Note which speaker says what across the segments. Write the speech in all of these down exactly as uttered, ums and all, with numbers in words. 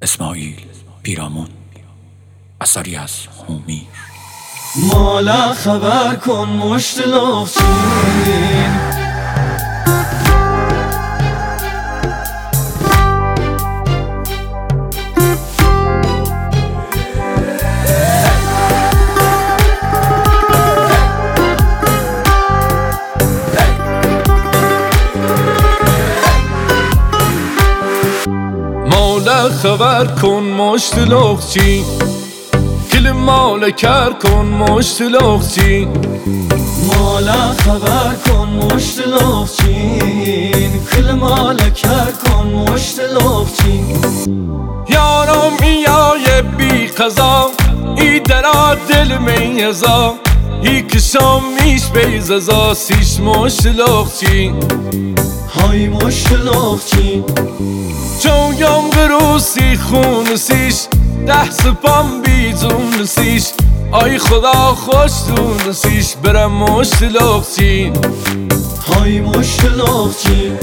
Speaker 1: اسماعیل پیرامون، اثری از هومیر.
Speaker 2: مالا خبر کن مشت لغچین، مالا خبر کن مشت لغچین، کل مالا کر کن مشت لغچین. مالا خبر کن مشت لغچین، کل مالا کر کن مشت لغچین. یارم ایای بی قضا، ای درا دل میزا، ای کشم میش بیزازا سیش مشت لغچین. های مشت لغچین جویم گروسی خون سیش، ده سپام بیزون سیش، آی خدا خوش دون سیش، برم مشت لغچین. های مشت لغچین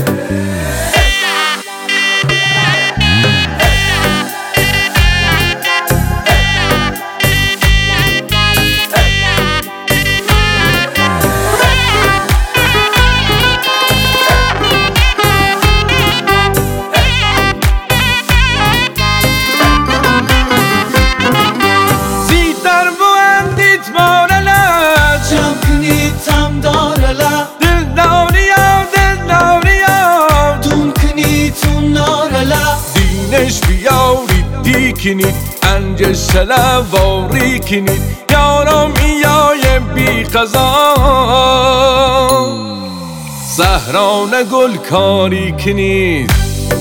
Speaker 2: کنید انج شلواری کنید، یارم ایای بی قضا، زهران گل کاری کنید،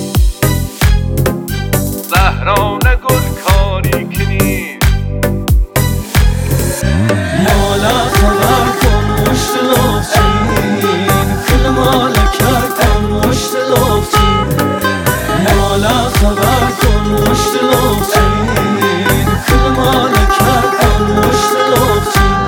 Speaker 2: زهران گل کاری کنید. مالا خبر کن مشت لغچین، کل مالا کر کن مشت لغچین. مالا خبر کن مشت لغچین، کل مالا کر کن مشت لغچین.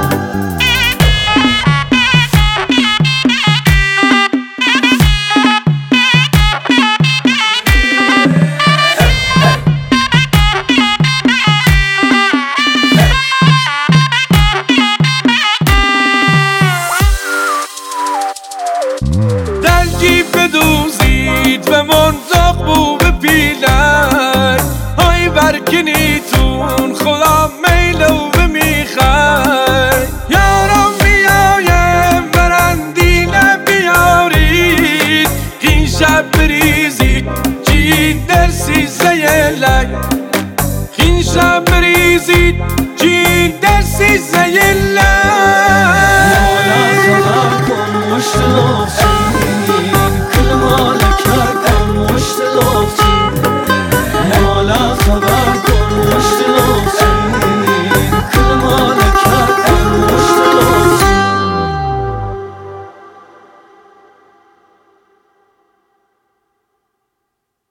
Speaker 2: در جیب بدوزید و منطق بو بپیلن، های برکنیتون خدا میلو بمیخن. یارم بیایم برندینه بیارید، این شب بریزید جید در سیزه لک، این شب بریزید